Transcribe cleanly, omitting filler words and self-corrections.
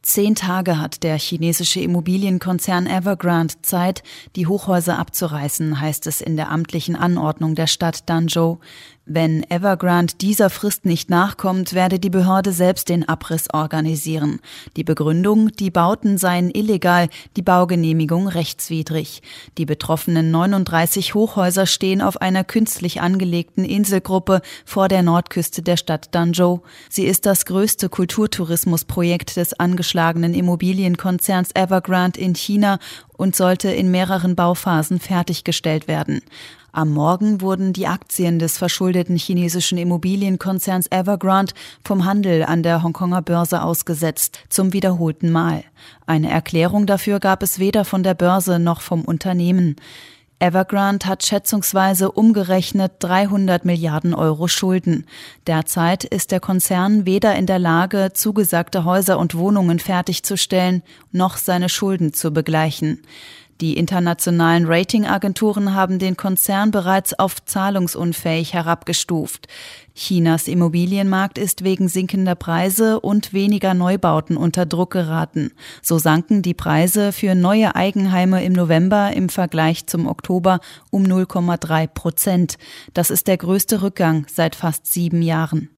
10 Tage hat der chinesische Immobilienkonzern Evergrande Zeit, die Hochhäuser abzureißen, heißt es in der amtlichen Anordnung der Stadt Danzhou. Wenn Evergrande dieser Frist nicht nachkommt, werde die Behörde selbst den Abriss organisieren. Die Begründung, die Bauten seien illegal, die Baugenehmigung rechtswidrig. Die betroffenen 39 Hochhäuser stehen auf einer künstlich angelegten Inselgruppe vor der Nordküste der Stadt Danzhou. Sie ist das größte Kulturtourismusprojekt des angeschlagenen Immobilienkonzerns Evergrande in China und sollte in mehreren Bauphasen fertiggestellt werden. Am Morgen wurden die Aktien des verschuldeten chinesischen Immobilienkonzerns Evergrande vom Handel an der Hongkonger Börse ausgesetzt, zum wiederholten Mal. Eine Erklärung dafür gab es weder von der Börse noch vom Unternehmen. Evergrande hat schätzungsweise umgerechnet 300 Milliarden Euro Schulden. Derzeit ist der Konzern weder in der Lage, zugesagte Häuser und Wohnungen fertigzustellen, noch seine Schulden zu begleichen. Die internationalen Ratingagenturen haben den Konzern bereits auf zahlungsunfähig herabgestuft. Chinas Immobilienmarkt ist wegen sinkender Preise und weniger Neubauten unter Druck geraten. So sanken die Preise für neue Eigenheime im November im Vergleich zum Oktober um 0,3%. Das ist der größte Rückgang seit fast 7 Jahren.